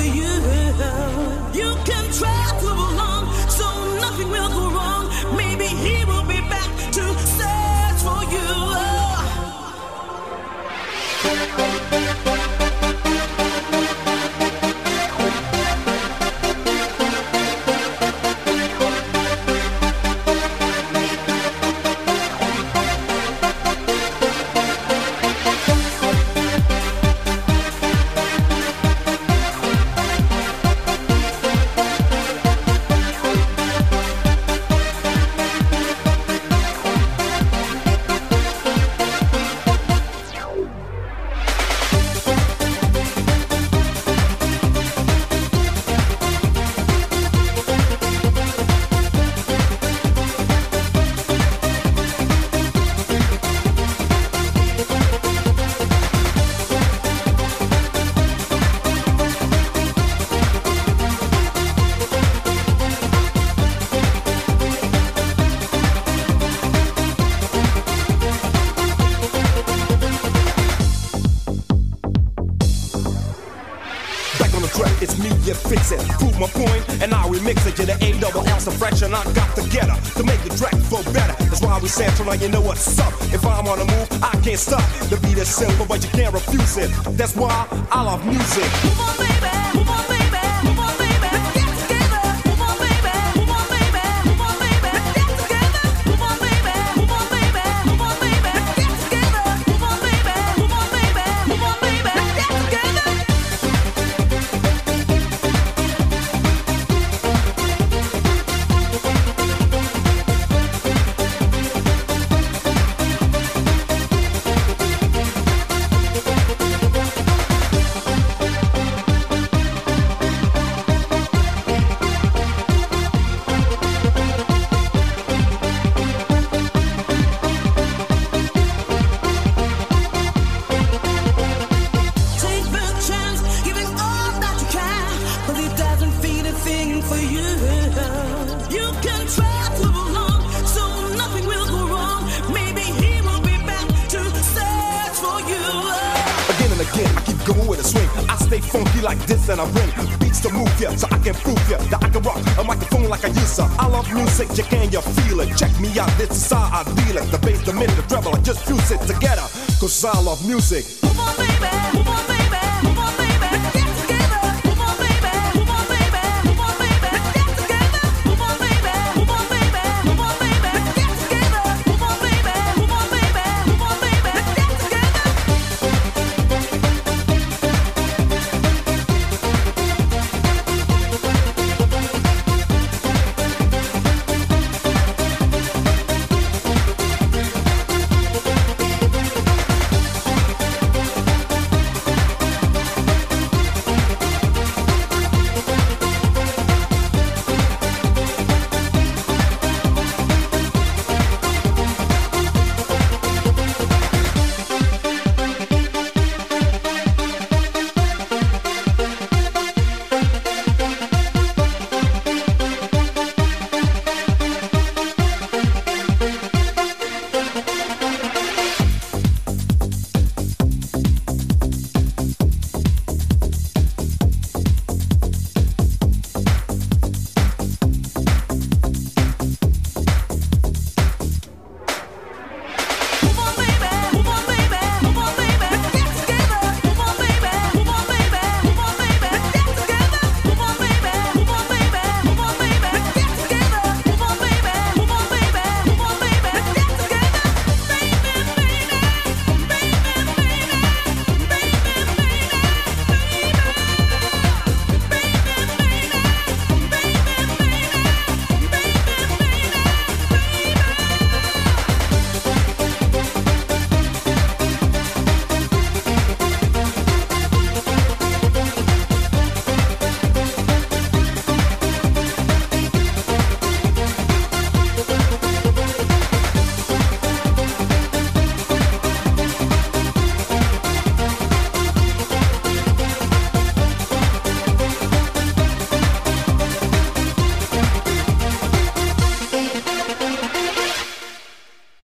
you. You can try to move along, so nothing will go wrong. Maybe he will be back to search for you. It's me, you fix it. Prove my point, and I remix it. You're the A-double-L fraction. I got to get her to make the track flow better. That's why we sample, now you know what's up. If I'm on the move, I can't stop. The beat is simple, but you can't refuse it. That's why I love music. Move on, baby. Move on, baby. Move on, baby. Let's get together. Move on, baby. Move on, baby. Move on, baby. Let's get together. Move on, baby. Move on, baby. Move on, baby. Let's get together. Move on, baby. Move on, baby. Move on, baby. Let's get together. Funky like this and I bring beats to move ya, so I can prove ya that I can rock a microphone like I used to. I love music, you can you feel it? Check me out, this is how I deal it. The bass, the mid, the treble, I just fuse it together, cause I love music. Move on, baby.